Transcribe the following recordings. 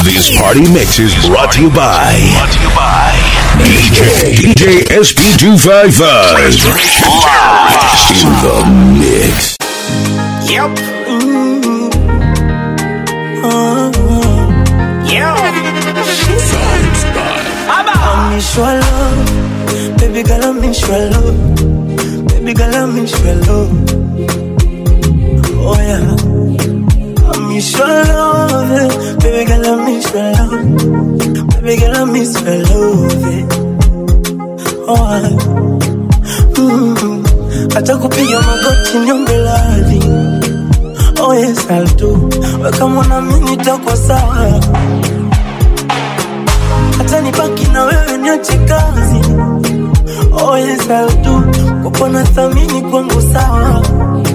This party mix is brought to you by DJ SP255 in the mix. Yep. I miss your love, baby girl, I miss your love, baby girl, I miss your love. Oh yeah, I miss your love, baby girl, I miss your love, baby girl, I miss your love. Oh hata kupiga magoti niombe radhi. Oh yes I'll do, weka mwana mimi nitakuwa sawa. Hata nibaki na wewe niache kazi. Oh yes I'll do, kupona thamini kwangu sawa.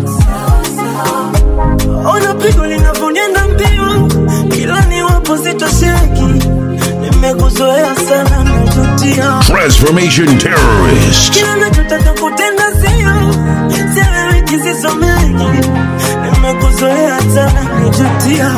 Ona pigo linavonienda mbio, kila niwapo sitosheki. Nimekuzoea sana najutia. Transformation Terrorist. Kila nachotaka kutenda sio wewe kisisomeki. Nimekuzoea sana najutia.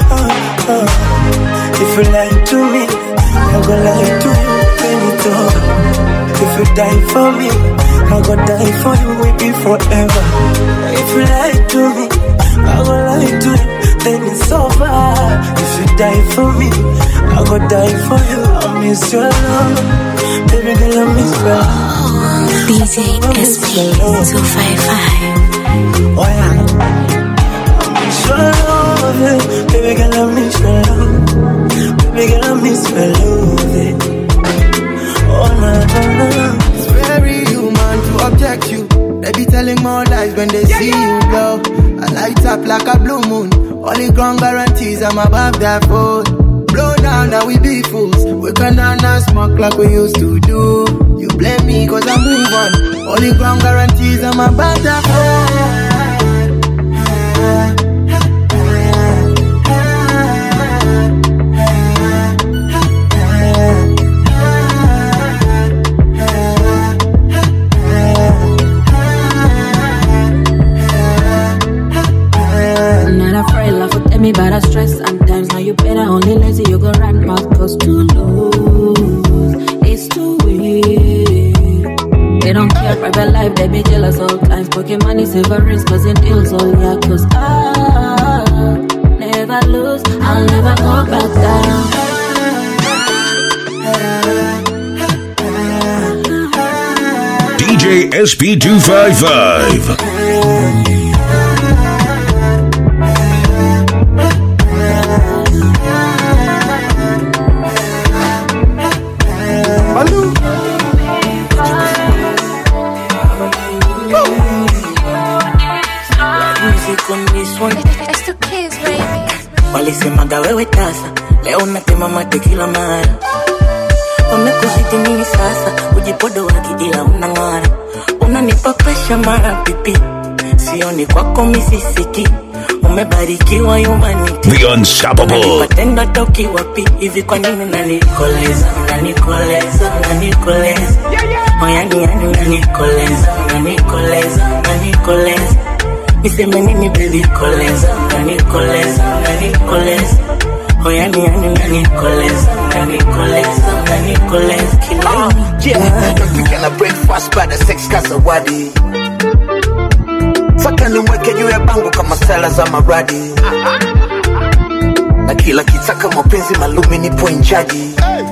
If you lie to me, I go lie to you, then it's over. If you die for me, I go die for you, we'll be forever. If you lie to me, I go lie to you, then it's over. If you die for me, I go die for you. I miss your love, baby girl, I miss your love. DJ SP255. Oh yeah, I miss your love, baby girl, I miss your love. Baby girl, I miss your love. Oh na na na. It's very human to object you. They be telling more lies when they see you blow. I light up like a blue moon. Only ground guarantees I'm above that food. Blow down, now we be fools. We can't smoke like we used to do. You blame me cause I move on. Only ground guarantees I'm above that food. Me but I stress sometimes. Now you better only lazy. You go run mouth cause to lose it's too weird. They don't care private life. They be jealous all times. Pocket money, severance, cause it deals all yeah. Cause I'll never lose. I'll never go back down. DJ SP255. Walisemaga wewe tasa, leo unatema mate kila mara. Wamekuzidi nini sasa, ujipodo waki ila unang'ara. Unanipa pressure mara pipi, sioni kwako misisiki. Umebarikiwa humanity, The Unstoppable. Unanipatenda toki wapi, hivi kwa nini unanikoleza. Oyani unanikoleza. Niseme nini baby koleza. Oyani unanikoleza. Yeah, napika na breakfast baada sex kasa wadi. Faka nimweke juu ya bango kama stela za maradi. Na kila kitaka mapenzi malumi nipo inchaji.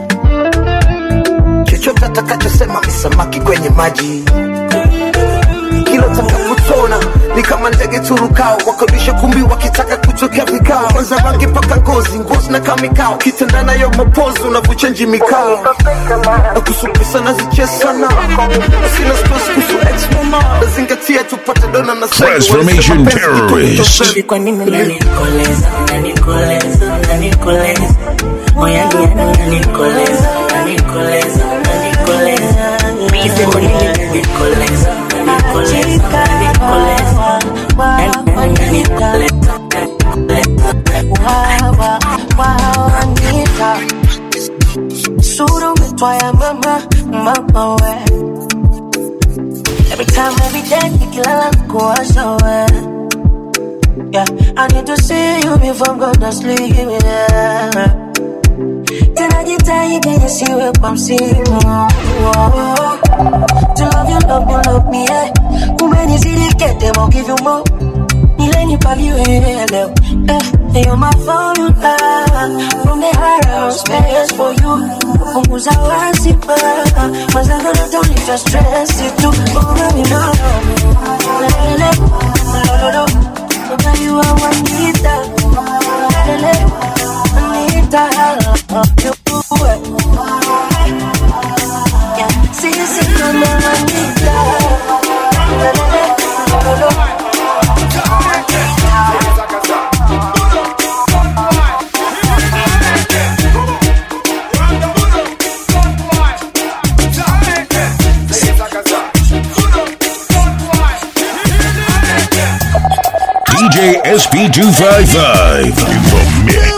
Chochote atakachosema misamaki kwenye maji. Kilo takaputona ni kama ndege turukao. Wakodisha kumbi wakitaka kutokea vikao. Kwanza rangi paka ngozi na kamikao. Kitendana yo mapozo na vuchenji mikao. Na kusupisa na zichesana. Sina stress kusu ex-mama. Nazingatia tupate dona na sego. Transformation Terrorist. Hivi kwa nini unanikoleza. Oyani unanikoleza. Niseme nini baby koleza. Sura umetwaya mama we. Every time, every day, nikilala kuwasha we. Yeah, I need to see you before I'm gonna sleep, yeah. nigga siwe kwa msimu. To love you, love me, yeah. Umenizidi kete, I'll give you more. Nileni paviwe leo, you're my formula. From the heart I'll space for you. Punguza wasipa, mazanga na don't need to stress it too. Oh baby, no, no, baby, you are one Anita, Anita, you yeah, see, come on, Anita. DJ SP255 in the mix.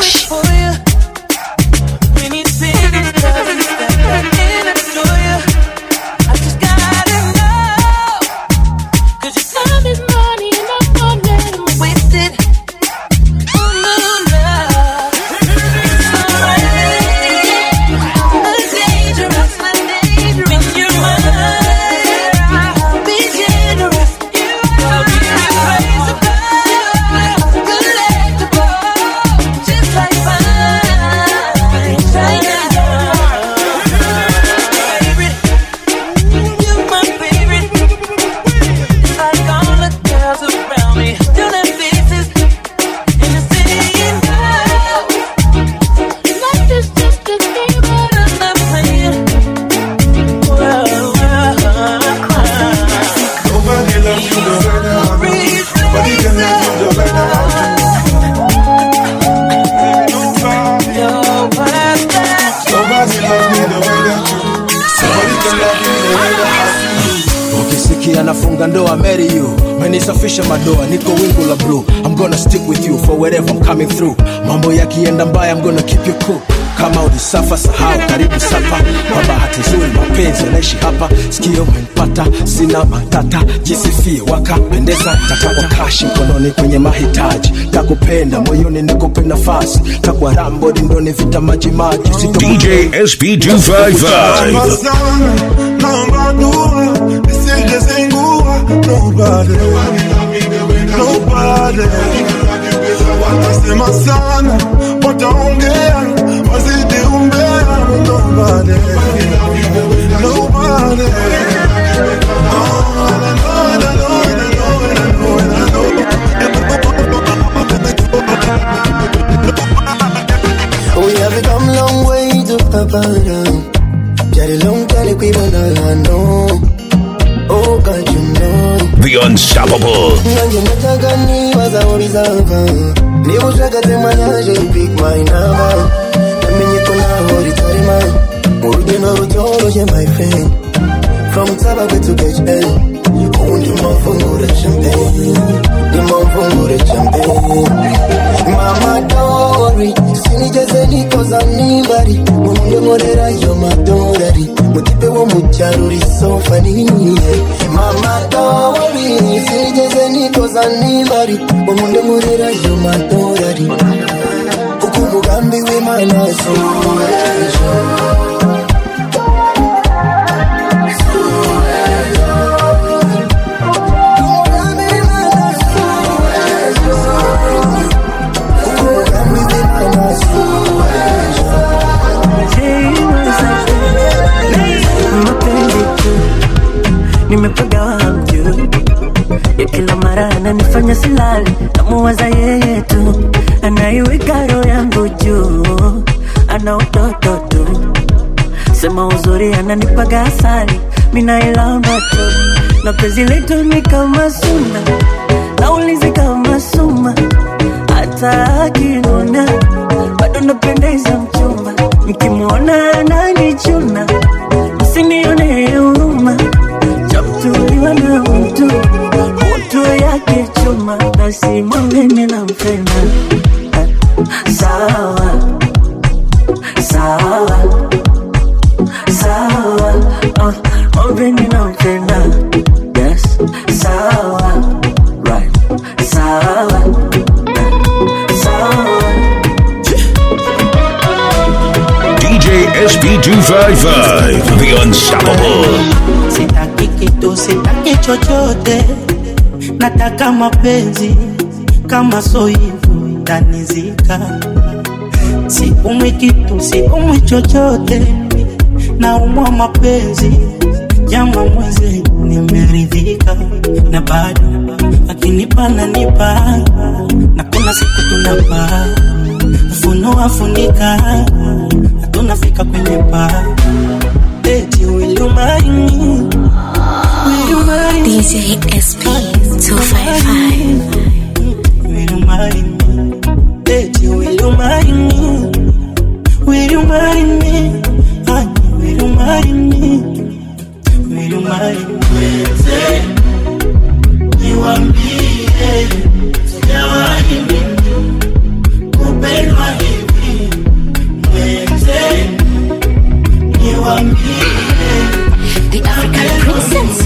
Nafunga ndoa, marry you. Menisafisha madoa, niko wingu la blue. I'm gonna stick with you for wherever I'm coming through. Mambo yakienda mbaya, I'm gonna keep you cool. Kama ulisafa sahau, karibu sapa. Kwa bahati nzuri mapenzi yanaishi hapa. Sikio umenipata, sina matata. Jisifie wakapendeza, tataka kashi mkononi kwenye mahitaji. Takupenda moyoni nikupe nafasi. Takwa rambo dindoni vita maji maji. DJ SP255. Nobody watasema sana, wataongea, wazidi umbea. Nobody we have come long way to Papa. Very long time we don't know. Oh God, you know The Unstoppable. Nanje nataka niwaza urizava. Nibushaka temanaje pick my number. Namenye kona horitorima. Urugendo rutoroje my friend. From Tabagwe to KHL. Undi mafungure champagne. Ni mafungure champagne. Mama Dori, sinigeze nikoza nibari. Munde morera yo madorari. Mutipe wo mucyaruri so funny. Mama Dori, sinigeze nikoza nibari. Munde morera yo madorari. Kuko mugambi w'Imana so nimepiga wangu ya kila mara ananifanya silali, namuwaza yeye tu, anaiweka roho yangu juu, ana utoto tu, sema uzuri ananipaga asali, mina ilamba tu, na penzi letu ni kama suna, naulizi kama suma, hata akinuna bado napendeza mchumba, mkimuona ananichuna, msinione huruma, chamtuliwa na mtu yake chuma, basi mwangene na mpenda. Sawa, sawa, sawa, mwangene na mpenda. Yes, sawa, right, sawa, sawa. DJ SB255, the unstoppable. Sitaki kitu, sitaki chochote, nataka mapenzi. Kama so hivyo tanizika. Siumwi kitu, siumwi chochote, naumwa mapenzi. Jama mweze nimeridhika, na bado akinipa nanipa, na kuna siku tunapa ufunua funika, tunafika kwenye paa. Eti will you marry me? Will you marry me? DJ SB255. Will you marry me? Eti will you marry me? Will you marry me? Honey, will you marry me? Will you marry me? You want me? Sijawahi mimi kupendwa hivi. You want me? The African princess.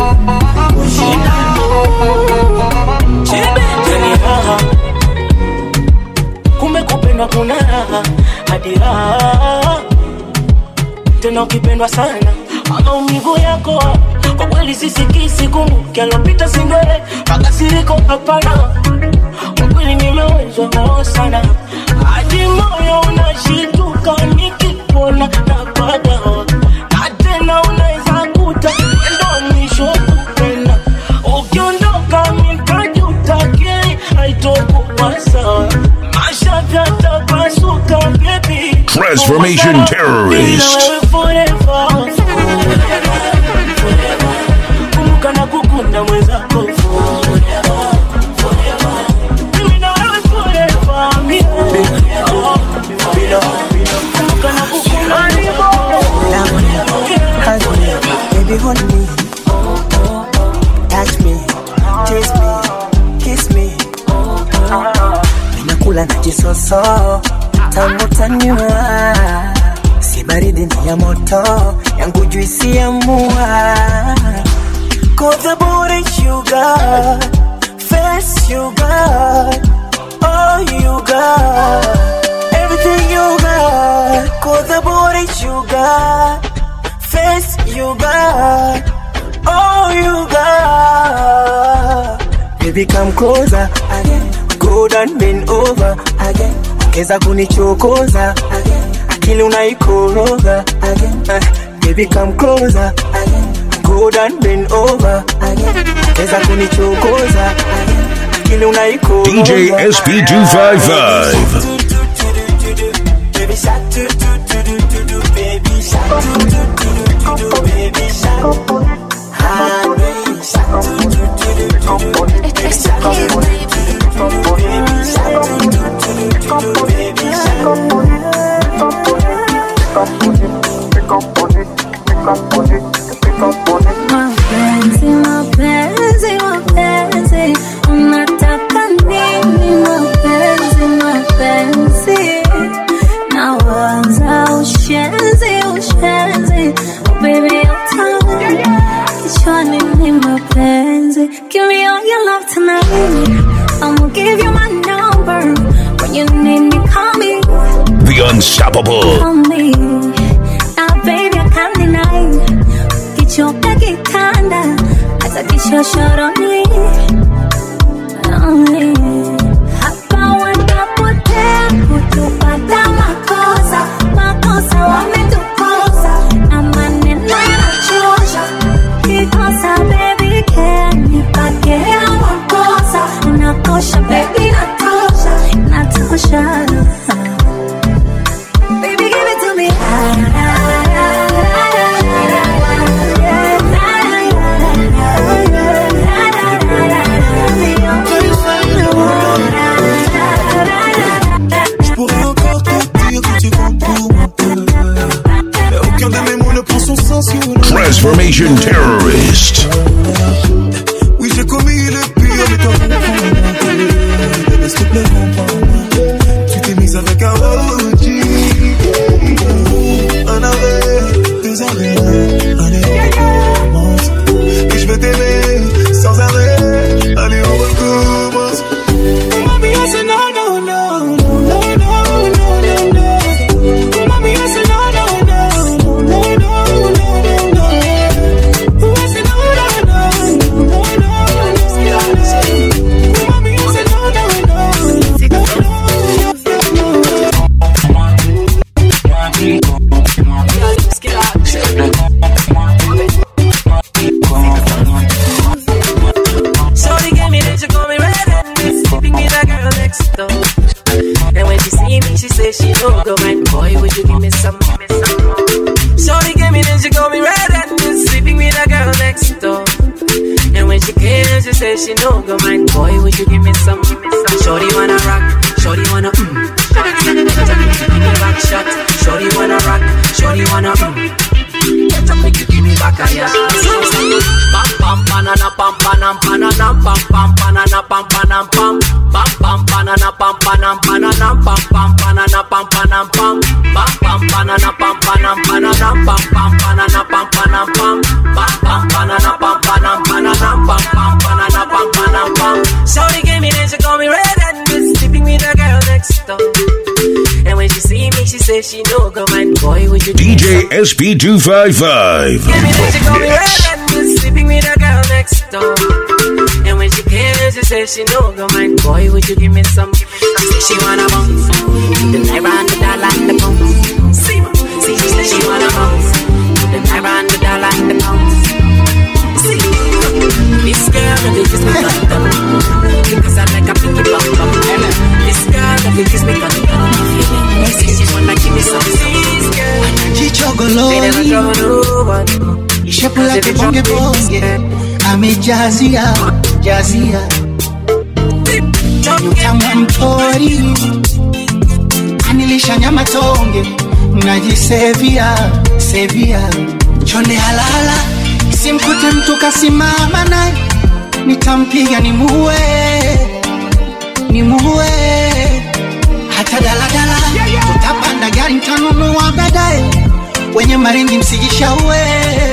Kumbe kupendwa kuna raha hadi raha. Tena ukipendwa sana maumivu yako kwa kweli sisikisi. Kumbuke alopita singwe makasiriko hapana. Kwa kweli nimewezwa sana hadi moyo unashituka nikikuona napata. Na tena unaweza kuta ndo mwisho kupenda. Ukiondoka nikajuta kile haitokuwa sawa. Maisha yatapasuka baby. Transformation terrorist. Kumbuka na kukunda mwenzako baby hold me, touch me, taste me, kiss me. Ninakula na jisoso tamu tanyua, si baridi ni ya moto yangu juisi ya mua. Cause the booty you got, face you got, all you got, everything you got. Cause the booty you got, face you got, all you got. Baby come closer again, go down bend over again. Keza kunichokoza again, akili unaikoroga again. Baby come closer again, go down bend over again. Keza kunichokoza again, akili unaikoroga. DJ SB255. Baby shark do do do do do do, baby shark do do do do do, baby shark. Baby shark do do do do do, baby shark do do do do, baby shark do do do do, baby shark. Mapenzi, mapenzi, mapenzi, unataka nini? Mapenzi, mapenzi, nawaza ushenzi, ushenzi. Oh baby, you're tired, kichwani ni mapenzi. Give me all your love tonight, I'ma give you my number. When you need me, call me. The unstoppable. Call me, now baby I can't deny. Kichoka kikanda, hata kishoshoroni. Hapa wanapotea kutupata makosa, makosa wametukosa, na maneno yanachosha. Kikosa baby can nipakea makosa, nakosha baby natosha, natosha. Baby give it to me. Je pourrais encore te dire que tu comptes pour mon cœur, mais aucun de mes mots ne prend son sens sur le Transformation terrorist. Oui, j'ai commis le pire, mais toi comprends-moi. Bébé, s'il te plaît, comprends-moi. Tu t'es mise avec un OG. Un arrêt, deux arrêts, un erreur commence. Et je vais t'aimer sans arrêt. Allez, on recommence. Mommy, I said no, no, no, no, no, no, no, no, no. Mommy, I said no, no, no. mind, boy, would you give me some? Shorty gave me this, she got me red and just sleeping with a girl next door. And when she came, she said she no go mind, boy, would you give me some? Shorty wanna rock, shorty wanna give me back shot. Shorty wanna rock, shorty wanna get up, make you give me back a yeah. Pam pam banana pam panam panam pam pam banana pam panam pam pam pam banana pam panam panam pam pam banana pam panam pam pam pam banana pam panam panam pam pam banana pam panam pam pam pam banana pam panam panam pam pam banana pam panam pam. Shorty gave me this, she call me red and just sleeping with a girl next door. And when she see me, she says she no go mind, boy, would you DJ SP255. give me that, she call me red and just sleeping with a girl next door. And when she came, she says she no go mind, boy, would you give me some? She said she wanna bounce, the naira and the dollar and the pounds. See, she said she wanna bounce, the naira and the dollar and the pounds. See, this girl that they kiss me gun, because I like a pinky bum bum. This girl that they kiss me gun, she wanna give me some. This girl, they never trouble nobody. Ishepu lake bonge bonge amejazia jazia Nyutamwa mtori anilisha nyama tonge najisevia sevia chonde halala simkute mtu kasimama naye nitampiga nimuue hata daladala tutapanda gari mtanunua baadaye wenye maringi msijishaue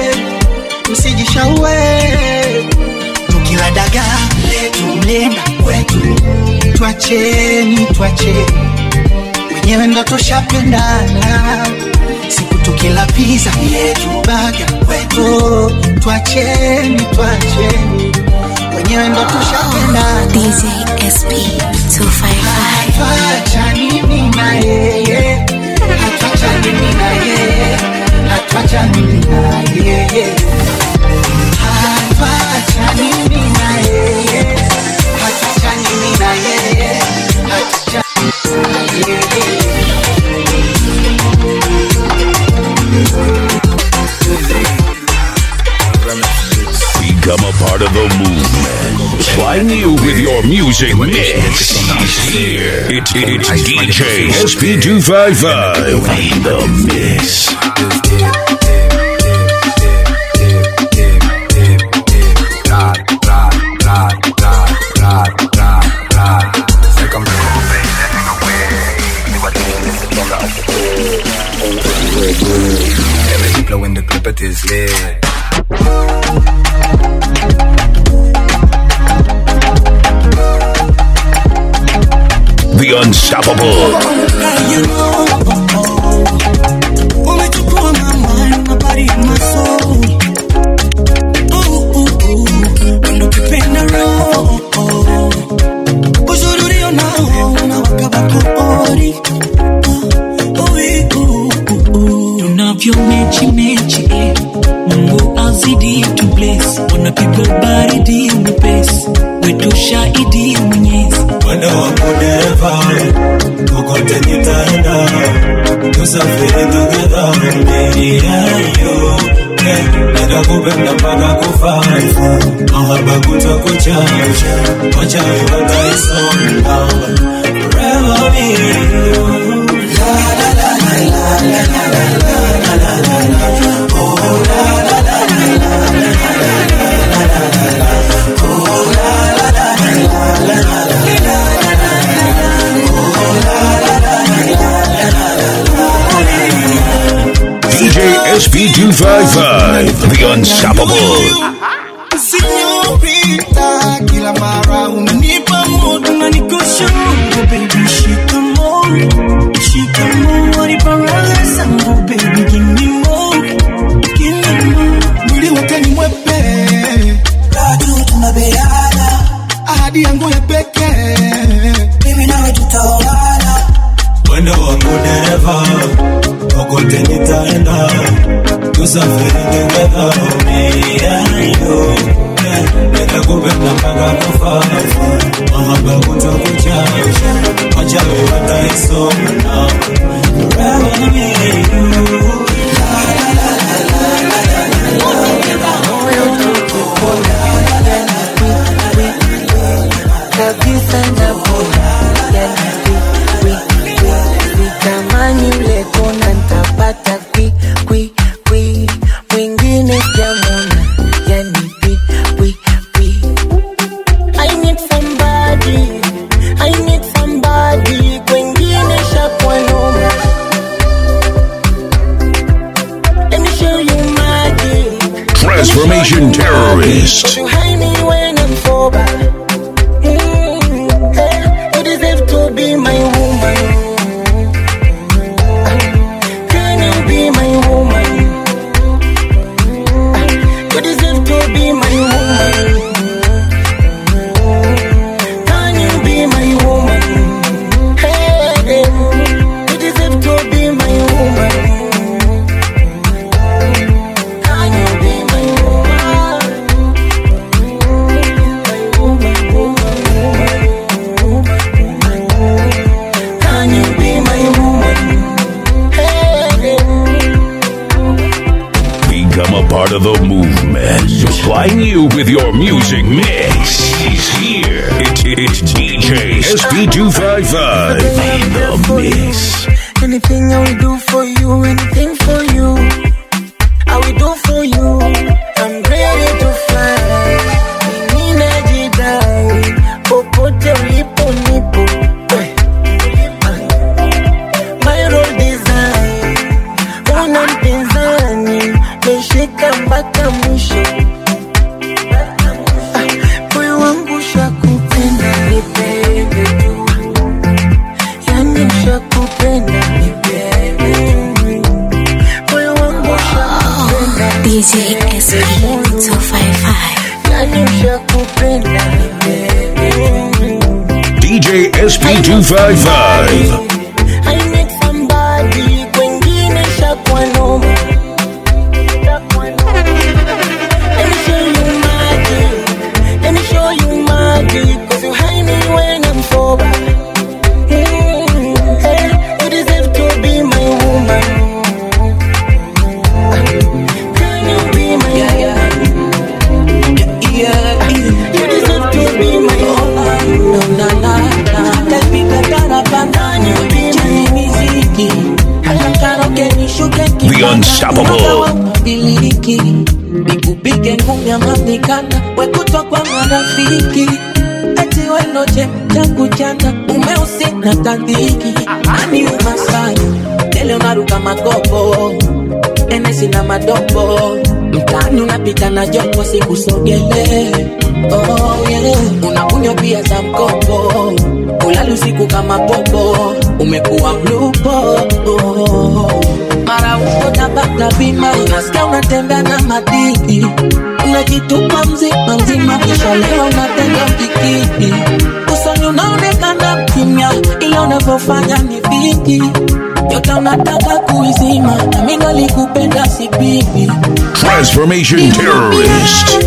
tukila dagaa letu mlenda kwetu tuacheni wenyewe ndo tushapendana siku tukila pizza yetu baga kwetu tuacheni wenyewe ndo tushapendana. DJ SP255. Hatuachani mimi na yeye, hatuachani mimi na yeye, hatuachani mimi na yeye, hatuachani mimi na yeye, hatuachani mimi na yeye, hatuachani mimi na yeye. Become a part of the movement. Supplying you with your music mix. Here, it's DJ SP255 in the mix. When the clip it is lit. The Unstoppable. Umechukua my mind, my body, my soul. Unakipenda roho. Uzuri unao unawaka bakori. Tunavyo mechi Mungu azidi to bless. Unapigwa baridi umepesi. Wetu shahidi mwenyezi. Wenda wako dereva, kokote nitaenda, tusafiri together, niyayo, nenda kupenda mpaka kufa, mahaba kutakuchacha, wachawi wataisonga, forever me you. La la la la la la la la la la la, oh la la la la la la la la la, oh la la la la la la la. DJ SP255, the Unstoppable. Señorita, kila mara unanipa mood, unanikosha baby, shikamo, wanipa raha zangu baby, give me more. Mwili wake ni mwepe, bado tunabeana, ahadi yangu ya pekee, mimi nawe tutaoana. Wenda wangu dereva, kokote nitaenda, tusafiri together, me and you. nikakupenda mpaka kufa. Mahaba kutokucha, wacha wewe taisoma. Forever me and you. Tamani ule kona ntapata mwingine jamona, yani I need somebody, kwengine shakwa noma. Let me show you magic. Transformation terrorist. You hide me when I'm sober. You deserve to be my woman. Can you be my woman? You deserve to be my woman. Can you be my woman? Hey, you deserve to be my woman. Can you be my woman? Can you be my woman? Become a part of the movement. Supplying you with your music mix. He's here. It's DJ SP255 in the mix. Anything I will do for you, anything for you, I will do for you. I'm ready to fly. Ninajidai popote ulipo nipo. My role design, una mpinzani, meshika mpaka mwisho. Moyo wangu shakupenda, nipende tu. Yani shakupenda, moyo wangu shakupenda. DJ SP255. Yani shakupenda, DJ SP255. I need somebody, kwengine shakwa noma. Let me show you magic. Let me show you magic. Cause you hide me when I'm sober. You deserve to be my woman. Can you be my woman? You deserve to be my woman. Tell me Can you be my miziki The Unstoppable. nikupige ngumi ya mamikana wekutwa kwa marafiki eti wenoche changu chana umeusi na tandiki ani umasani tele unaruka magopo enesi na madopo mtani unapita na jopo sikusogele. Oh yeah, unakunywa pia za mkopo ulali usiku kama popo umekuwa mlupo. Mara uko tabaka bima unasikia unatembea na madiki unajitupa mzima kisha leo unatenda kikiki usoni unaonekana kimya ila unavyofanya ni viki yote unataka kuizima na mimi nalikupenda sipiki. Transformation terrorist.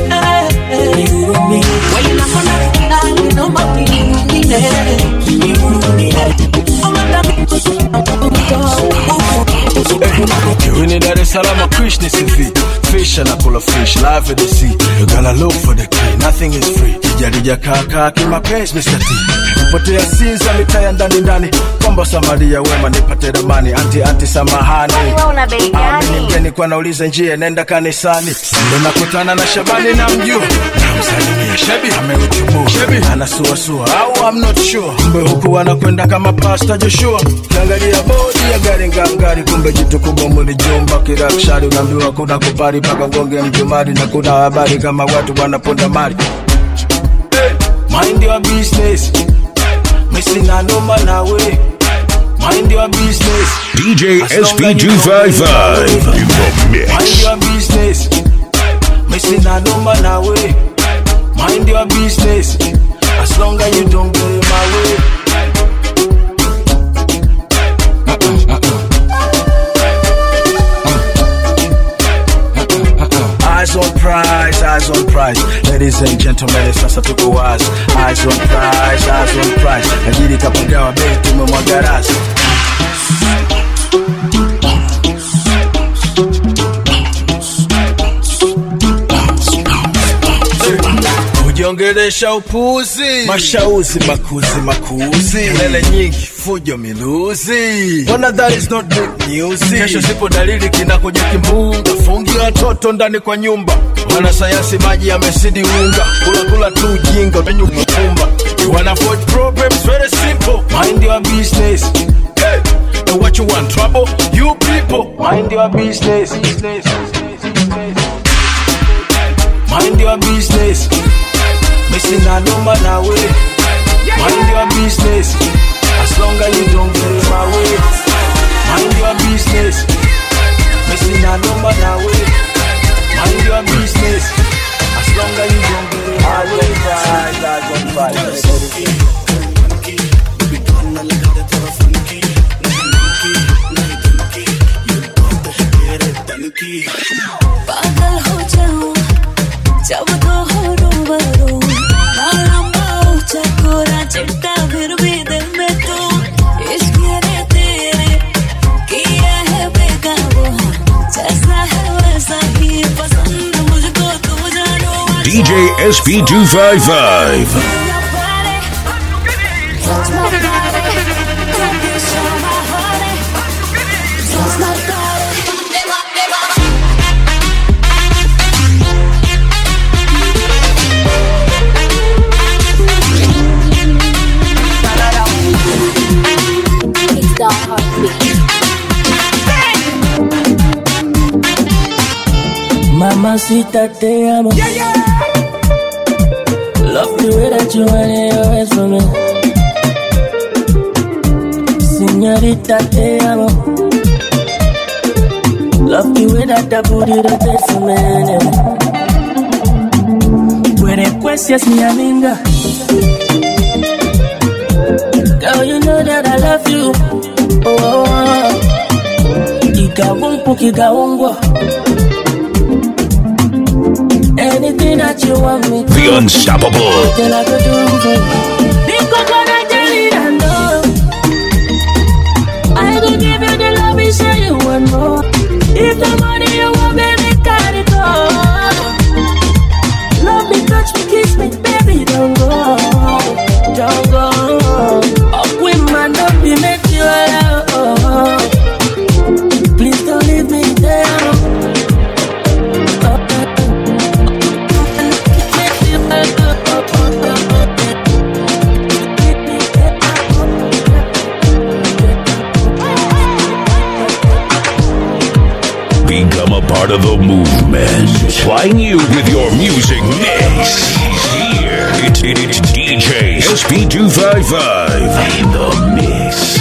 We need Dar es Salaam, Krishna Sifi. Fish and I pull a fish, live at the sea. You gotta look for the key, nothing is free. Jarija kaka, kimapenzi Mr. T. Kupotea sinza mitaya ndani. Kwamba Samaria wema nipate ramani. Anti samahani. Amini mgeni kwa nauliza njia, nenda kanisani. Ndo nakutana na Shabani na mjua. Namsalimia Shebi, ameutubu Shebi, anasuasua, au I'm not sure. Kumbe huku wanakwenda kama Pastor Joshua. Kiangalia bodi ya gari ngangari, kumbe jitu kubwa mwili jumba kirakshari. Unaambiwa kuna kupari paka ngonge mjumari. Na kuna habari kama watu wanaponda mali. Mind your business, missing a no man away. Mind your business. DJ SP255 in the mix. Mind your business, missing a no man away. Mind your business, as long as you don't get in my way. Eyes on prize, Ladies and gentlemen, sasa tuko wazi. Eyes on prize, eyes on prize. Ajiri kapagawa bei tumemwaga rasi. Ongelesha upuzi, mashauzi makuzi, lele nyingi, fujo miluzi. Wana that is not good news. Kesho sipo dalili kinakuja kimbunga. Fungi watoto ndani kwa nyumba. Wana sayansi maji yamesidi unga. Kula tu jinga, menyu mkumba. You wanna avoid problems, very simple. Mind your business. Hey, and what you want, trouble? You people, mind your business. Mind your business. Missing a number now way. Mind your business. As long as you don't get in my way. Mind your business. Missing a number now way. Mind your business. As long as you don't get in my way. पागल हो जाऊं जब तो हो रूबरू चकोरा चिट्टा फिर भी दिल में तू इश्क ने तेरे किया है बेकाबू जैसा है वैसा ही पसंद मुझको तू जानो DJ SP255 Mamacita, te amo. Love the way that you want it always for me. Señorita, te amo. Love the way that the booty rotates for me. Puede pues si es mi amiga. Girl, you know that I love you. Oh, Kikawumpu, kikawungwa. Anything that you want me to. The Unstoppable. Then I could do for you. Because when I tell you I know, I will give you the love and show you one more. If the money you want, baby, got it all. Love me, touch me, kiss me, baby, don't go. Don't go. Up with my love, we make you alone. Please don't leave me there. Become a part of the movement. Supplying you with your music mix. Here, it's DJ SP255 in the mix.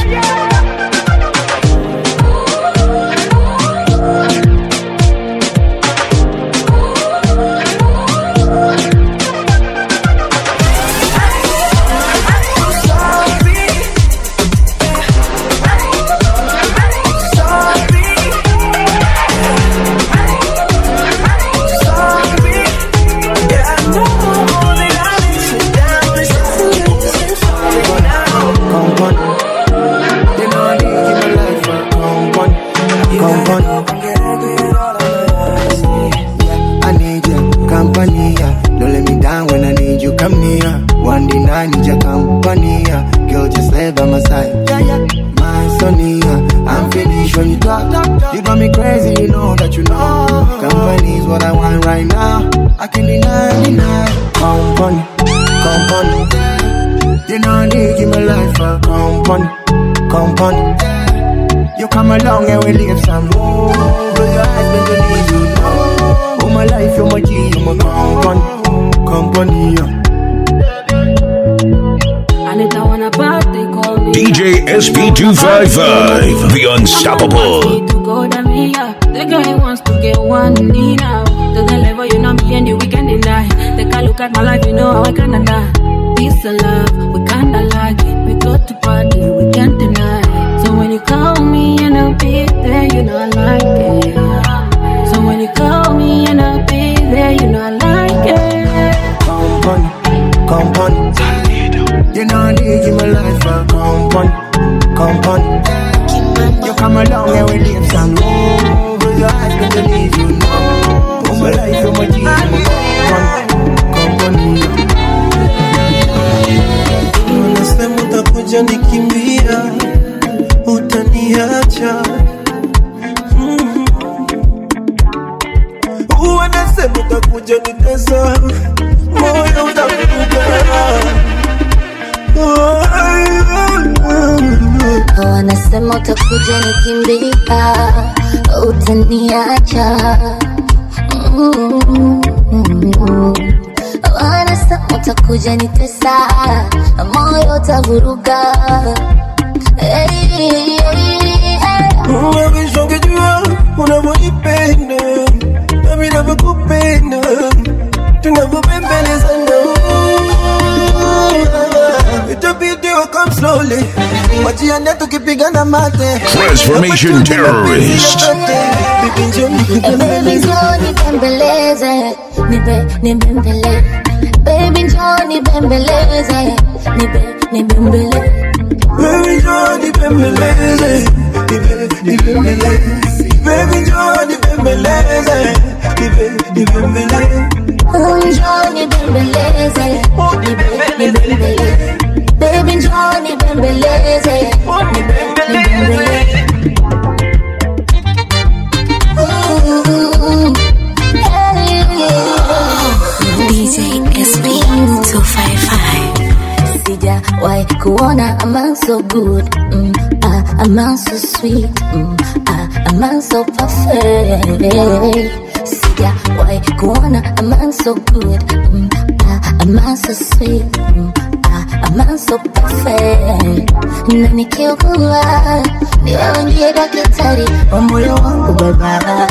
DJ SP255, the Unstoppable. The guy wants to get one need now. To the level you know me and you we can deny. Take a look at my life, you know how I can deny. Peace and love, we kinda like it. We go to party, we can't deny. So when you call me and I'll be there, you know I like it. So when you call me and I'll be there, you know I like it. lips and over your eyes, make me leave you know. Oh my life, oh my Jesus, company. Unasema utakuja nikimbia, utaniacha. Unasema utakuja nitesa, moyo utakuja. Wanasema utakuja nikimbia, utaniacha. Wanasema utakuja nitesa, moyo utavuruga. Mwavisho ngejua, unavyonipenda, nami navyokupenda, tunavyopembelezana. Itabidi come slowly, wajiane tukipigana mate. Transformation terrorist. Baby njoo nibembeleze, nibembeleze. Baby njoo nibembeleze, nibembeleze. Baby njoo nibembeleze, nibembeleze. Baby njoo nibembeleze, nibembeleze. Njoo nibembeleze, nibembeleze. Baby njoo nibembeleze, nibembeleze. DJ SB255. Sijawahi kuona a man so good, a man so sweet, a man so perfect. Sijawahi kuona a man so good, a man so sweet, a man so perfect. Na nikiugua ni wewe ndiye daktari wa moyo wangu baba.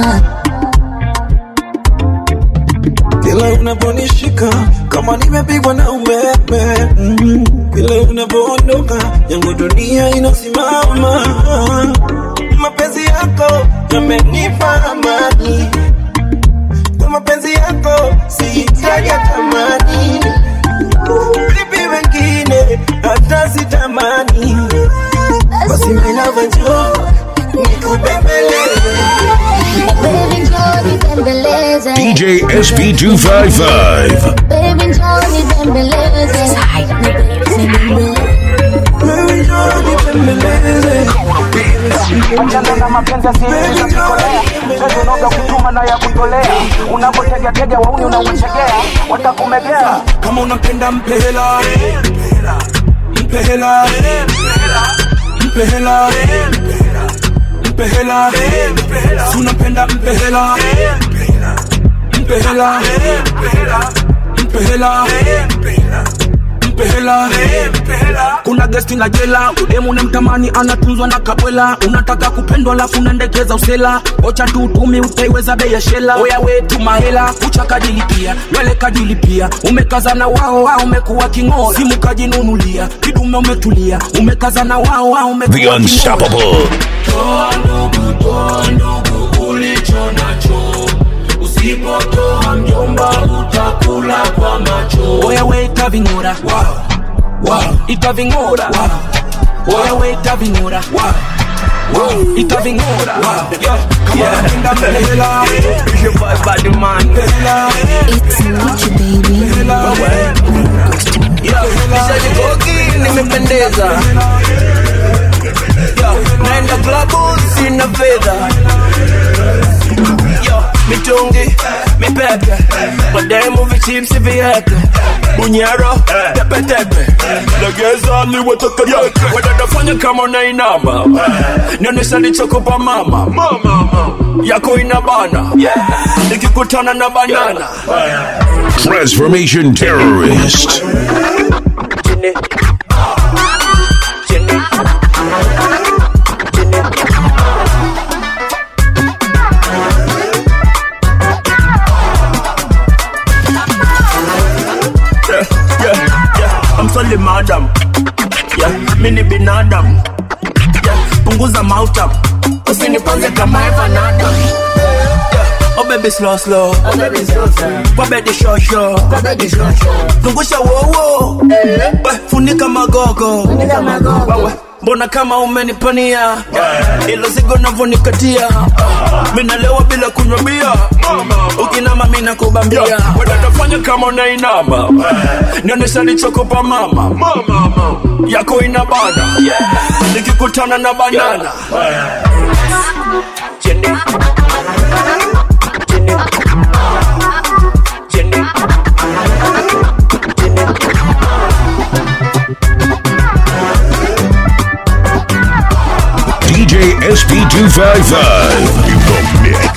Kila unaponishika kama nimepigwa na umeme, kila unapoondoka yangu dunia inasimama. Mapenzi yako yamenipa amani, kwa mapenzi yako sihitaji tamani. Vipi wengine hata sitamani, basi mimi navanjo nikubembeleze. Baby njoo nibembeleze, DJ SB255. baby njoo nibembeleze, Baby njoo nibembeleze. Achana na mapenzi yasiyo za kukolea, sasa unaoga kutuma na ya kutolea. Unapotega tega wauni unauchegea, watakumegea. Kama unapenda mpehela, mpehela, mpehela, mpehela, si unapenda mpehela, mpehela, mpehela, mpehela. Kuna guest na jela, udemu ni mtamani anatunzwa na kabwela. Unataka kupendwa lafu unaendekeza usela, ocha tu utumi utaiweza bei ya shela. Oya wetu mahela, kucha kajilipia, wele kajilipia. Umekaza na wao, wao umekuwa king'ora. Simu kajinunulia, kidume umetulia. Umekaza na wao, wao umekuwa The Unstoppable. Toa ndugu ulicho nacho, usipotoa mjomba utakula kwa macho. Oya we itaving'ora, itaving'ora, oya we itaving'ora, itaving'ora. Kama unapenda mpehela, your vibe bad man. It's Nicky baby. Kisha jikoki nimependeza, naenda klabu sina fedha. Mitungi, mipepe, mademu vichipsi vieke, bunyero, tepe tepe, legeza liwatoka yote. Wadadafanya kama unainama, nionesha lichokupa mama, yako inabana, ikikutana na banana. Transformation terrorist. I'm sorry madam, mini binadam, punguza mauta, usinipanze kama evanada. Oh baby slow slow, oh baby slow slow, kwa baby show show, kwa baby show show. Tungusha wo wo, funika magogo, mbona kama umenipania ilo zigo navonikatia minalewa bila kunywa bia ukinama mina kubambia wadadafanya kama unainama nionesha nichokopa mama yako inabana nikikutana na banana DJ SP255 in the mix.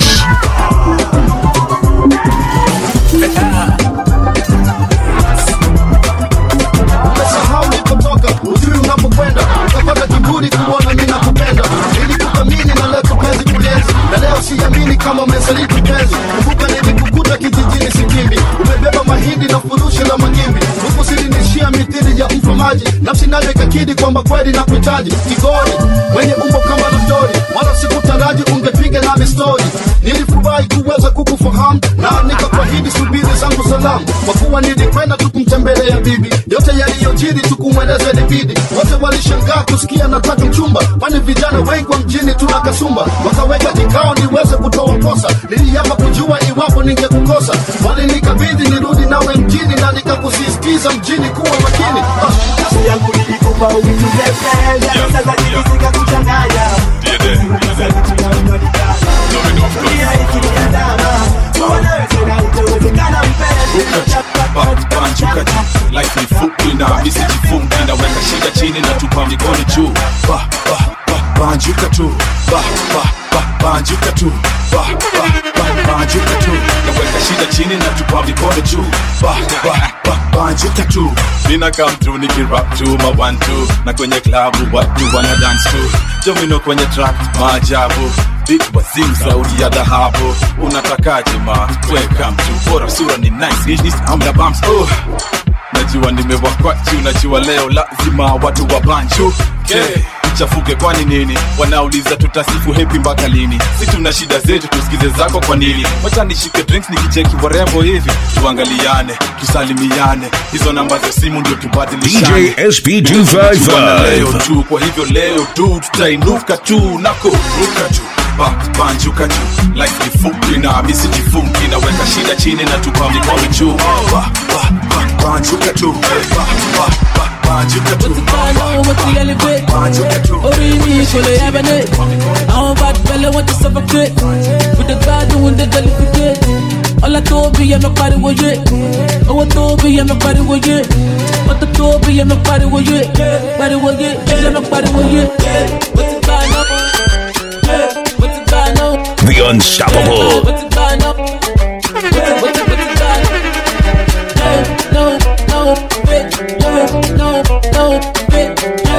Umesahau nilipotoka, ujui unapokwenda, ukapata kiburi kuona mimi nakupenda. Nilikuthamini na leo tupenzi kulienzi, na leo siamini kama umesaliti penzi. Kumbuka nilikukuta kijijini Sikimbi, umebeba mahindi na furushi la magimbi. Huku silinishia mithili ya mfamaji, nafsi nayo ikakidi kwamba kweli nakuhitaji. Kigori mwenye umbo kama Dodori, wala sikutaraji ungepiga nami story. Nilifurahi kuweza kukufahamu na nikakuahidi subiri zangu salamu, kwa kuwa nilikwenda tukumtembelea bibi. Yote yaliyojiri tukumweleza ilibidi. Wote walishangaa kusikia nataka mchumba, kwani vijana wengi wa mjini tuna kasumba. Wakaweka kikao niweze kutoa kosa, niliapa kujua iwapo ningekukosa. Walinikabidhi nirudi nawe mjini na nikakusisitiza mjini kuwa makini. Kasi yangu nilikupa uituleze, sasa nilisika kuchanganya. Life ni fupi na misi jifungi, na weka shida chini na tupa mikono juu. Banjuka tu, banjuka tu, banjuka tu, na weka shida chini na tupa mikono juu. Banjuka tu, mina come through nikirap tu ma 1 2, na kwenye klabu watu wana dance tu. Domino kwenye track maajabu, big wazim sauti ya dhahabu. Unatakaje ma, welcome to bora sura ni nice, this amla bumps. Oh, najua nimewakwachu, najua leo lazima watu wa banchu. Okay, chafuke kwani nini? Wanauliza tutasifu happy mpaka lini? Si tuna shida zetu, tusikize zako kwa nini? Wacha nishike drinks nikicheki warembo hivi, tuangaliane, tusalimiane, hizo namba za simu ndio tubadilishane. DJ SP255 leo tu, kwa hivyo leo tu tutainuka tu na kuruka tu. Banjuka tu, life ni fupi na misi jifungi, na weka shida chini na tupa mikono juu. Banjuka tu, banjuka tu, banjuka tu. Orimi shole yabane, I'm bad fella want to suffocate. With the God doing the delicate. All I told me I'm not party with it. Oh, I told me I'm not party with it. What the told me I'm not party with it. Party with it, I'm not party with it. What's it going on? What's it going on? The Unstoppable. What's it going on? What's it going on? No, bitch, no, bitch,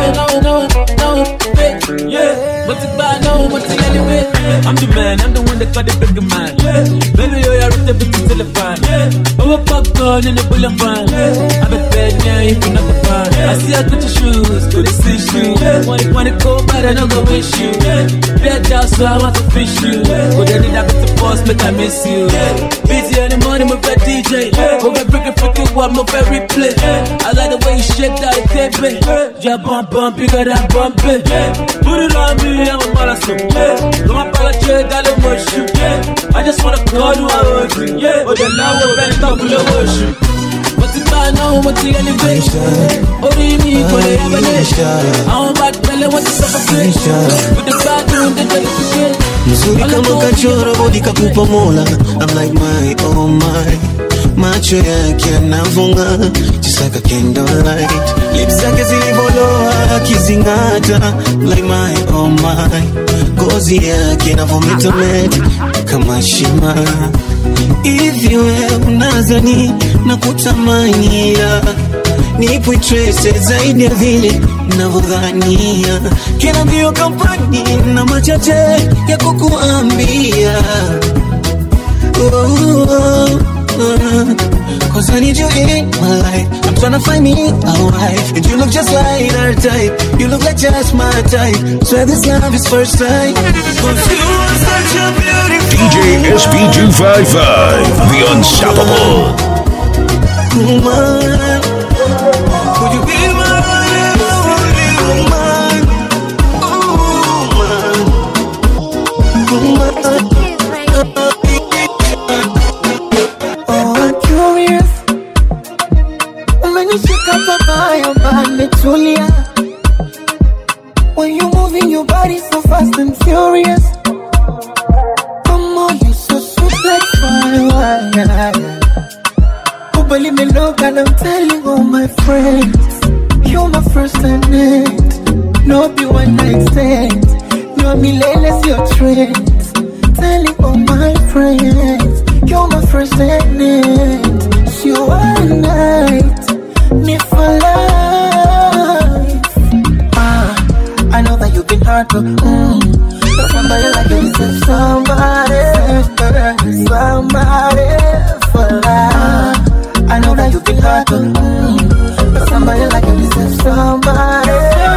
no, bitch, yeah. What's it going on? What's it anyway? I'm the man, I'm the one that got the bigger man. Baby, you're a bit to telephone. Oh, a popcorn in the boulevard. I'm a bad man, if you're not the fan. I see I got your shoes, do the see shoes. Wanna go bad, I don't go with you. Bad job, so I want to fish you. But then I got the boss, but I miss you. Busy in the morning, my bad DJ. Over freaking what my favorite play. I like the way you shake that tape. Yeah, bump, bigger than bump it. Put it on me, I'm a marathon. Don't apologize, I don't want you. I just wanna call you out. But the love will better talk to the worship. What's it going on? What's the elevation? Orimi, for the elevation. I'm bad fella, what's the suffocation? With the bad doing the delicate. Mzuri kama kachoro, bodi kakupa mola. I'm like my, oh my. Macho yake yanavonga, just like a candlelight. Lips zake zilivoloa, akizingata. Like my, oh my. Gozi yake inavometamete kama shima. Hivi wewe unazani na kutamania, nipo trace zaidi ya vile ninavyodhania. Kila mbio kampani na machache ya kukuambia. Cause I need you in my life. I'm tryna find me a wife, and you look just like her type. You look like just my type. Swear this love is first sight. Cause you are such a beautiful DJ SP255 The Unstoppable. woman. Could you be my only woman? Oh, I'm curious. Umenishika pabaya mbani tulia. When you moving your body so fast and furious. Come on, you so sweet like fire. Oh, believe me, look, and I'm telling all my friends, you're my first and end. No be one night stand. No millennials, your trends. Telling all my friends, you're my first and end. You are night, me for life. I know that you've been hurt, but somebody like you is somebody for life. I know that you've been hurt, but somebody like you is somebody.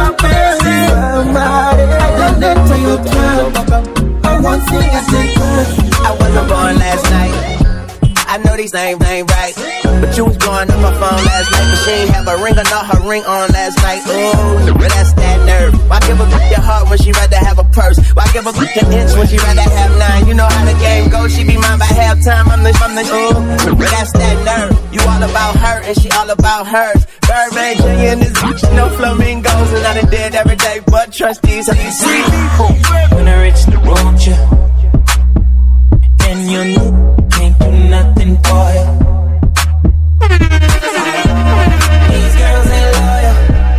I don't enter your trap. I want to say I wasn't born last night. I know these names ain't right, but you was blowing up my phone last night. But she ain't have a ring or not her ring on last night. Ooh, that's that nerve. Why give a bitch your heart when she rather have a purse? Why give a bitch an inch when she rather have 9? You know how the game goes, she be mine by halftime. I'm the ooh, that's that nerve. You all about her and she all about hers. Birdman Jr. and this bitch, no flamingos, and I done did every day but trustees. Have you seen me? When I reach the road, you and you know can't do nothing for you. These girls ain't loyal.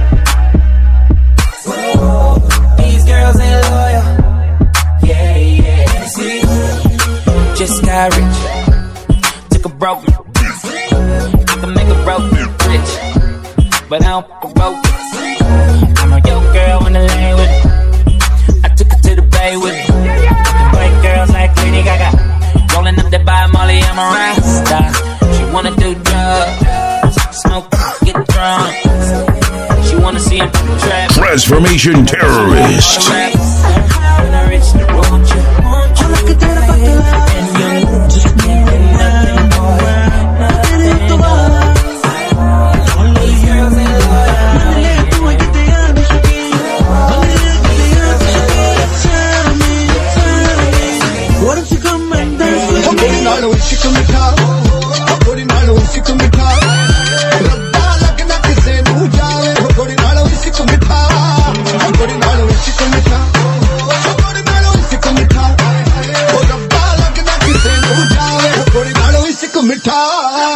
Whoa, these girls ain't loyal. Yeah, yeah. See, just got rich. Took a broke. I can make a broke rich, but I don't fuck a broke. I know your girl wanna lay with me. I took her to the bay with me. White girls like Lady Gaga. Rolling up that by Molly, I'm a rasta. She wanna do drugs, smoke, get drunk. She wanna see him trap. Transformation Terrorist. When I reach the road, you and you just can't do nothing for it. All these girls ain't loyal. What if you come and dance with me? I'm putting all the way to me top. I'm putting all the way to me top. Rabba lagna kise nu jawe. I'm putting all the way to me top. I'm putting all the way to me top. I'm putting all the way to me top. Oh, Rabba lagna kise nu jawe. I'm putting all the way to me top.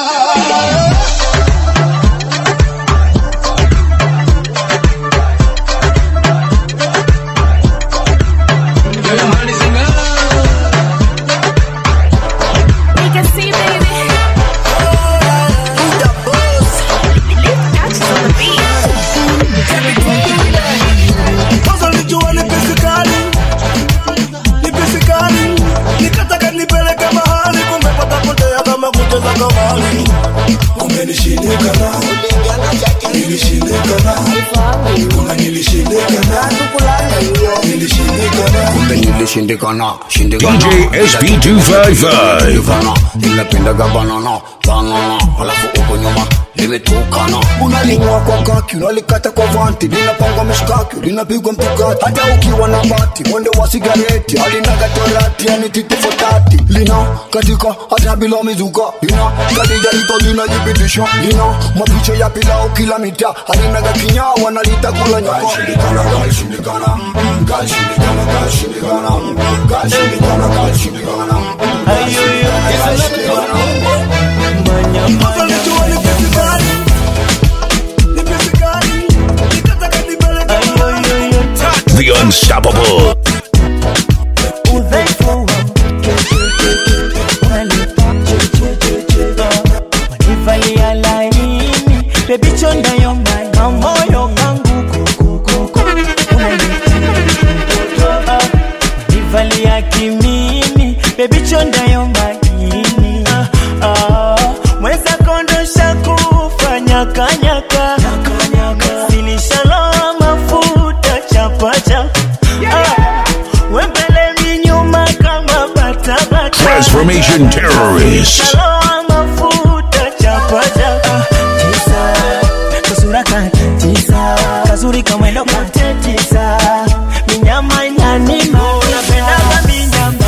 DJ SP255. Nimependaga banana, halafu uko nyuma limetukana. Unalingwa kwa kaki, unalikata kwa vanti. Linapangwa mishkaki, linapigwa mtukati. Hata ukiwa na bati, mwende wa sigareti. Halinaga torati, yani tito fotati. Lina katika, hata bila mizuka. Lina kadija ito lina jibitisha. Lina mapicha ya pilao kila mita. Halinaga kinyawa na litakula nyako. Shindikana, gal shindikana. Gal shindikana, gal shindikana. Gal shindikana, gal shindikana. Gal shindikana. The Unstoppable. Baby chonda yo mai moyo kangu kuku Nivalia kimini baby chonda yo mai mweza kondosha kufanya kanyaka silishaloa mafuta chapa wembele minyuma kama bata Transformation Terrorist. Kazuri kamwendo kote tisa. Minyama inanima. Unapenda minyama.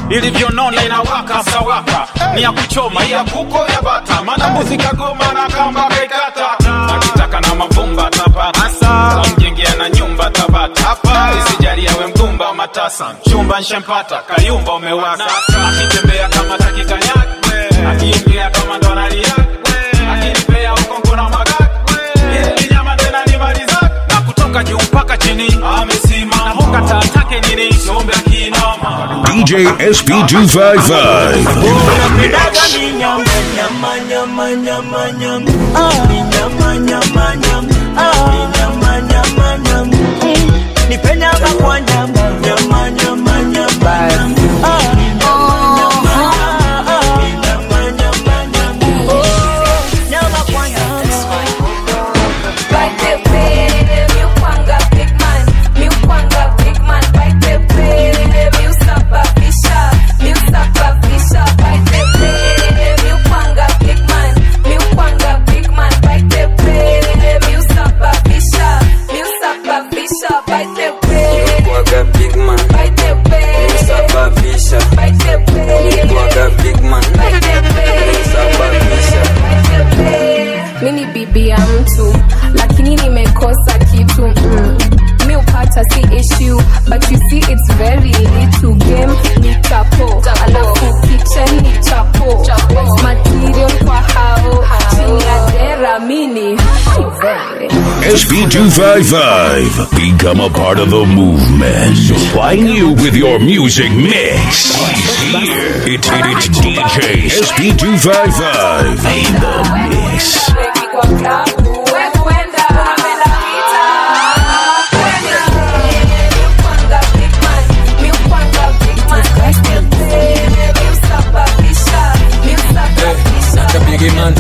ilivyonona inawaka sawaka, ni ya kuchoma ya kuko ya bata, mana mbuzi kagoma na kamba kaikata, akitaka na mavumba tapata, kamjengea na nyumba tabata, isijali yawe mgumba matasa, chumba nshempata, kayumba umewasa, akitembea kama takikanyaki, akiingia kama ndonali yake, akinipea ukongo na magaki, ili nyama tena ni malizaki, na kutoka juu mpaka chini amesima, na honga tatake nini sombe akinama. DJ SP255 Napendaga ni nyama nyama nyama nyama nyama, ni nyama nyama nyama, ni nyama nyama nyama, nipe nyama kwa nyama nyama nyama nyama, ni nyama nyama nyama nyama, nyama kwa nyama. By the way, mi ukwanga big man, mi ukwanga big man. By the way, mi usababisha, mi usababisha. By the way, mi ukwanga big man, mi ukwanga big man. By the way, mi usababisha, mi usababisha. By the way, mi ukwanga big man. By the way, mi usababisha. By the way, mi ukwanga big man. By the way, mi usababisha. By the way. Mini bibi ya mtu lakini nimekosa kitu mi upata si issue but you see it's very little. Game ni chapo alafu kitchen ni chapo material kwa hao chini ya dera mini SP255 become a part of the movement, supplying you with your music mix. Here it's DJ SP255 in the mix. Biggie man,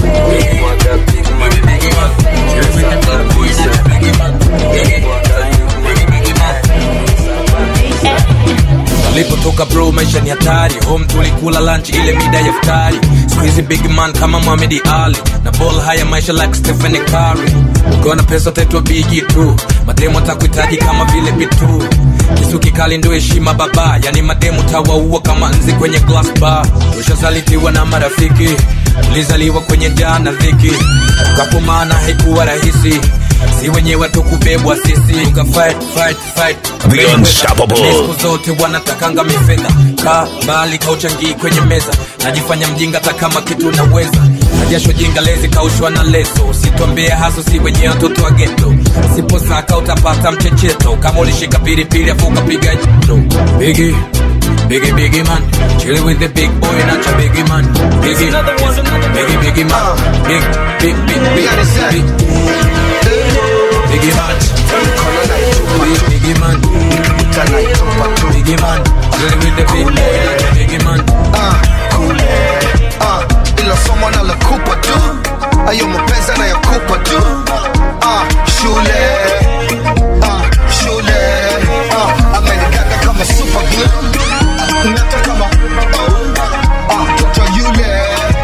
Nilipotoka bro maisha ni hatari, home tulikula lunch ile mida ya futari. Squeezy big man kama Muhammad Ali, na ball haya maisha like Stephen Curry. Ukona pesa tetwa bigi tu, mademo takuhitaji kama vile bitu. Kisu kikali ndo heshima baba, yani mademo tawaua kama nzi kwenye glass bar. Ushazalitiwa na marafiki, ulizaliwa kwenye njaa na dhiki, ukapomana haikuwa rahisi, si wenyewe tukubebwa sisi. Tuka fight The Unstoppable. Siku zote wanatakanga mifedha, kaa mbali kauchangii kwenye meza, najifanya mjinga hata kama kitu naweza, najasho jinga lezi kaushwa na leso. Usituambie haso si wenyewe watoto wa ghetto, sipo saka utapata mchecheto, kama ulishika piripiri afu ukapiga jito. Biggie man, chilling with the big boy, not your biggie man. Biggie man, big Biggie man, Biggie man, Biggie man, chilling with the big boy, not your biggie man. Ila someone alakupa tu, ayo mapenza na yakupa tu. Shule, amenikanda kama super glue. Nata kama toto yule,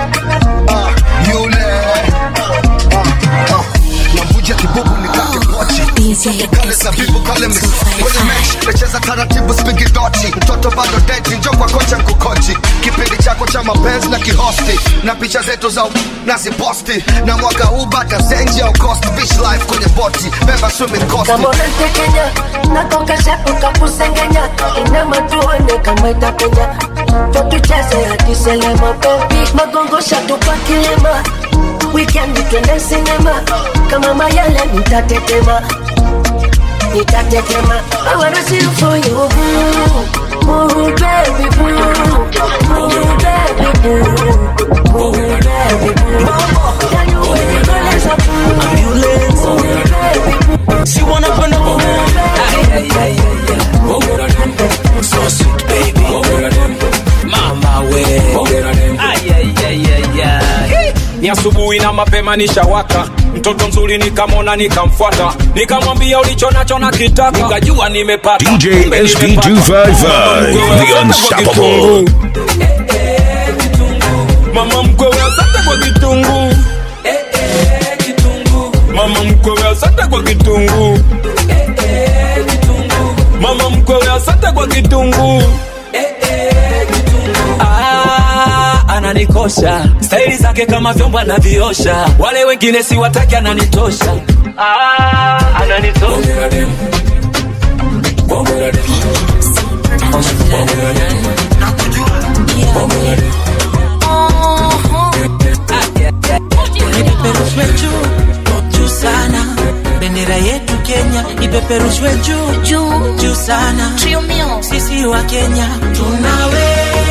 navuja kibubu nikake pochi, kale sabibu kale mix. Kwenye mesh, lecheza taratibu spigi doti, mtoto bado date, njoo kwa kocha nkukochi. Kipindi chako cha mapenzi na kihosti, na picha zetu za naziposti, na mwaka huu bata zenji au cost. Beach life kwenye boti, beba swimming cost. Kama unantekenya, nakonga shapu kakusengenya, inama tuone kama itakenya, tutucheze hadi selema baby, magongo shatupa kilema, weekend twende cinema, kama mayale nitatetema, I wanna see you for you, ooh baby boo, ooh baby boo, ooh baby boo, can you wait for this ambulance, ooh baby boo, she wanna burn up, so sweet baby, mama ni asubuhi na mapema nishawaka, mtoto mzuri nikamona nikamfuata, nikamwambia ulicho nacho nakitaka, nikajua nimepata. DJ SP255 The Unstoppable. Mama mkwewe asante kwa kitungu, mama mkwewe asante kwa kitungu, mama mkwewe asante kwa kitungu, ananikosha, staili zake kama vyombo anaviosha, wale wengine si wataki ananitosha. Ananitosha. Ipeperushwe juu sana, bendera yetu Kenya ipeperushwe juu sana. Sisi wa Kenya tunaweza,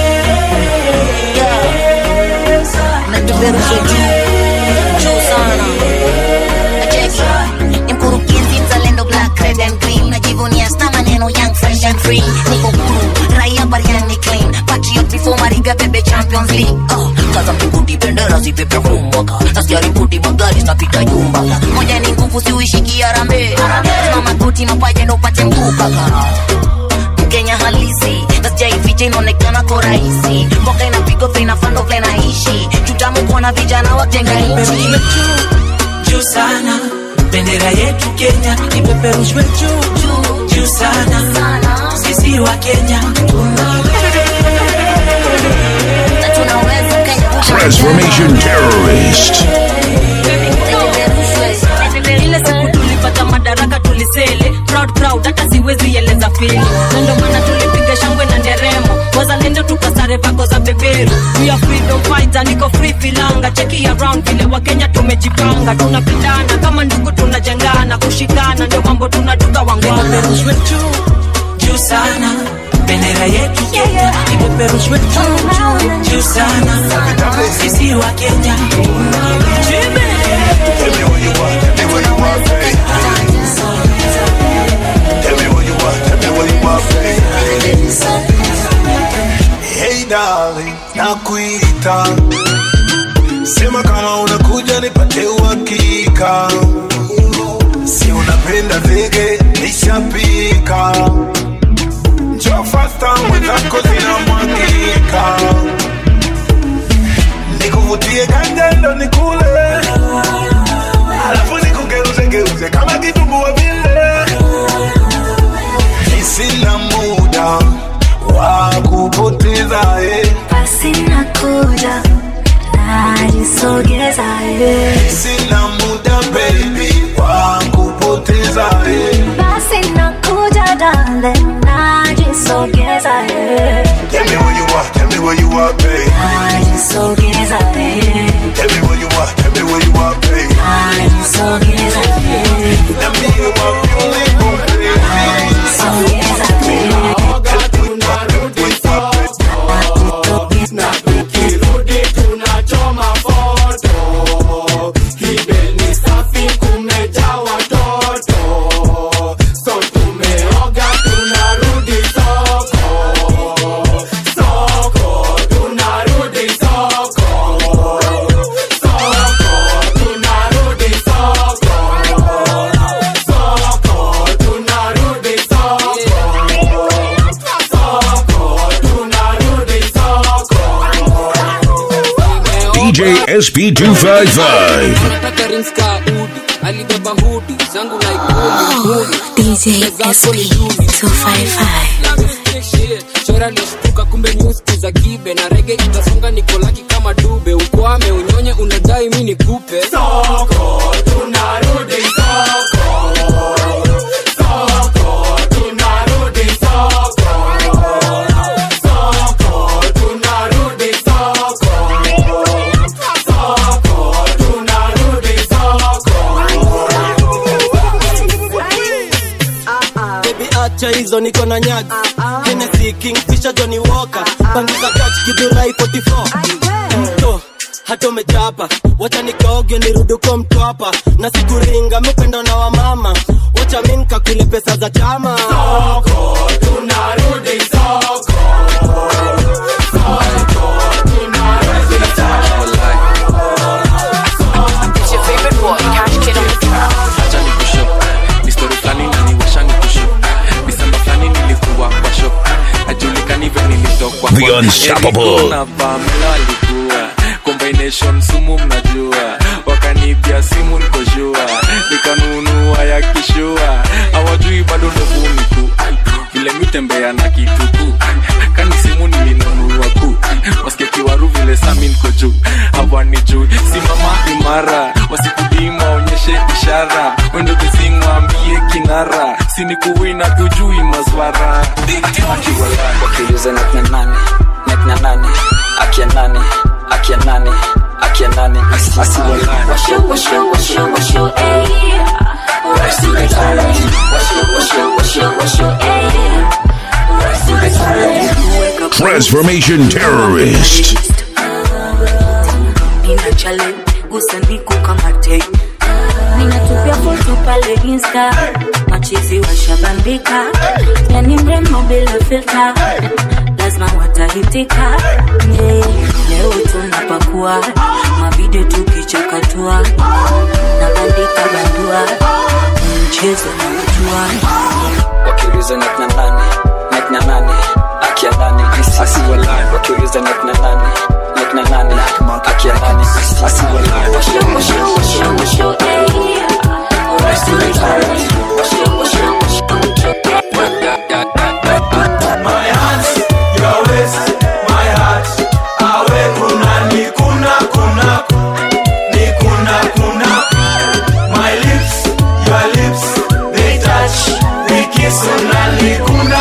na ipeperushwe juu sana. Mkurugenzi mzalendo, black, red and green, najivunia sta maneno young, fresh and free. Niko huru, raia bariani clean, patriot before Mariga bebe Champions League. Kaza mtukuti bendera zipepe kumwaka, nasikia ripoti magari zinapita jumba. Moja ni nguvu siuishiki Harambee, mama kuti mapaja ndo upate mkuu kaka. Kenya halisi, nasikia ifiche inaonekana kwa rahisi. Mboka inapigwa vile inafando vile naishi, tutamu kuona vijana watenga nchi. Juu sana, bendera yetu Kenya ipeperushwe juu sana. Sisi wa Kenya Transformation terrorist. Ile siku tulipata madaraka tulisele proud hata siwezi eleza feel. Ndio maana tulipiga shangwe na nderemo, wazalendo tukasare pako za beberu. We are freedom fighter, niko free filanga, cheki around vile wa Kenya tumejipanga. Tunapendana kama ndugu, tunajengana, kushikana ndio mambo tunaduka wangwana. Juu sana, bendera yetu Kenya ipeperushwe juu sana. Sisi wa Kenya Hey darling, nakuita, sema kama unakuja nipate uhakika. Si unapenda vege, nishapika. Njoo faster, mwenzako zinamwagika. Nikuvutie ganja ndo nikule, alafu nikugeuze kama kitumbua vile. Sina muda wa kupoteza basi nakuja, najisogeza Sina muda baby wa kupoteza basi nakuja darling, najisogeza Tell me where you are, tell me where you are, babe. najisogeza Tell me where you are, tell me where you are, babe. najisogeza Let me hear what you live on, baby. najisogeza na tukirudi tunachoma foto. Kibeni safi kumejaa watoto, so tumeoga tunarudi soko. Soko tunarudi soko. Soko tunarudi soko. Soko tunarudi soko. DJ SP255. DJ SP255. Chora nishtuka kumbe nyuski za kibe na rege itasonga nikolaki kama dube. Ukwame unyonye unadai mimi nikupe. Soko tunarudi soko. Soko tunarudi soko. Soko tunarudi soko. Soko tunarudi soko. Baby acha hizo niko na nyagi. Hennessy, Kingfisher, Johnny Walker. Bangiza catch Kidurai 44. Mto hata umechapa, wacha nikaoge nirudi kwa mtwapa. Na sikuringa mependo na wamama, wacha mimi nikakule pesa za chama. Soko tunarudi soko. Soko tunarudi soko. It's your favorite boy, Cash Kid on the track. Acha nikusho, ni story flani na niwasha nikusho. December flani nilikuwa kwa show. Ajulikani vile nilitokwa The Unstoppable. Na Pamela walikuwa combination sumu mnajua. Wakanibia simu nikoshua, nikanunua ya kishua. Hawajui bado ndo tu. Vile mitembea na kituku. Kani simu nilinunua ku. Wasketi waru vile sami niko juu hawani juu simama imara wasikudima onyeshe ishara wendo kizingwa ambie kinara sini kuwina tujui mazwara wakiuliza nekna nani akia nani Transformation terrorist. Nina challenge kusaniku kama te. Ninatupia foto pale Insta, machizi washabambika. Yani mrembo bila filter, lazima watahitika. Leo tunapakua mavideo tukichakatua, na bandika bandua mchezo na utua. Wakiuliza nekna nani akia nani asiwalai wakiuliza nekna nani akia nani asiwalai my hands, your waist, my heart. Awe kuna ni kuna. My lips, your lips, they touch. We kiss una ni kuna.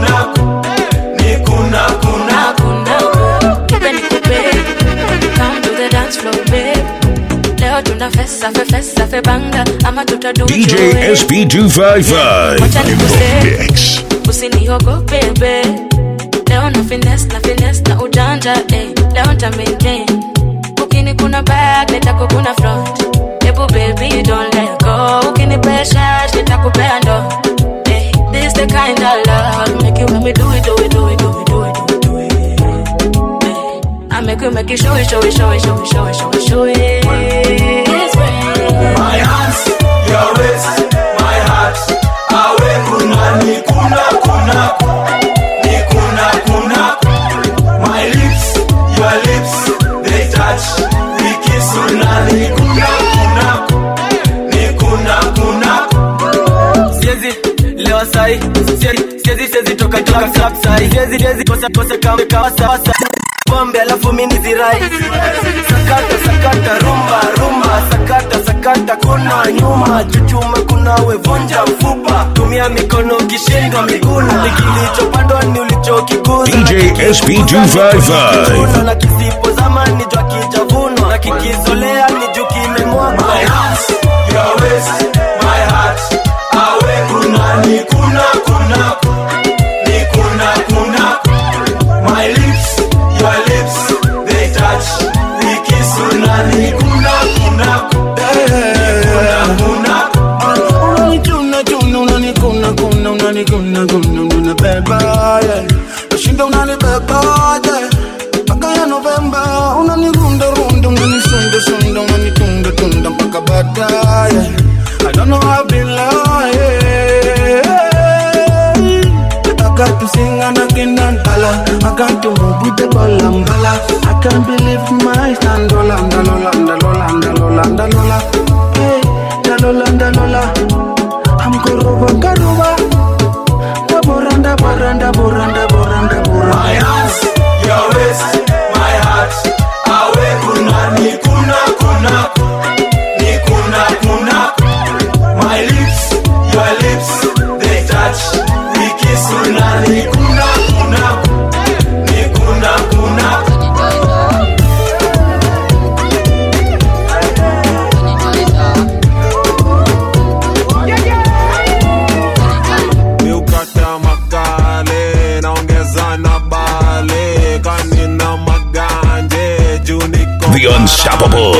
Come to the dance floor, babe. Leo tuna festa fe banga ama tutadu DJ SP255 Mix. Usiniogope babe. Leo na finesse na ujanja leo nita maintain. Ukini kuna back nitako kuna front. Ebu baby don't let go. Ukini pressure nitakupea ndo. This the kind of love make you when me do it. I make you show it. My hands, your waist, my heart. Awe kuna ni kuna. My lips, your lips, they touch. We kiss una ni kuna. Siezi lewa sai, siezi toka club sai, siezi kosa kama sasa. Pombe alafu mini zirai. Sakata rumba sakata kuna nyuma chuchuma kuna wevunja mfupa tumia mikono ukishindwa miguna kilichopandwa ni ulichokiguza DJ SP255 na kisipo zamani jua kijavunwa na kikizolea ni juu kimemwagwa. My hands, your waist, my heart. Awe kuna ni kuna. My lips, your lips, they touch. We kiss una ni kuna. Unanibeba, yeah. Nashinda unanibeba, yeah. Mpaka ya Novemba, unanirunda, unanisunda, unanitunda mpaka baadaye. I don't know how to lie, I got to sing and I can't tala. I got to move with the balambala. I can't believe my stand. Lola. Hey, Lola. I'm Karuba. Boranda. My hands, your waist, my heart. Awe kuna ni kuna. My lips, your lips, they touch. We kiss una ni kuna. The Unstoppable.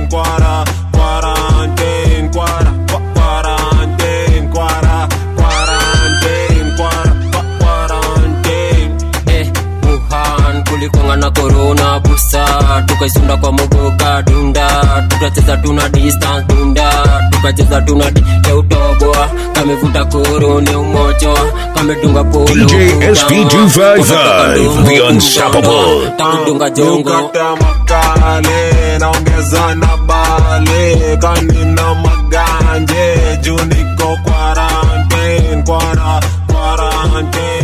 Kulikonga na corona busa tukaisunda kwa mogoka dunda tukacheza tuna distance dunda tukacheza tuna ya utoboa kamevuta korone umocho kamedunga polo DJ SP255 The Unstoppable. takudunga jongo ukata makale naongeza na bale kanina maganje juniko quarantine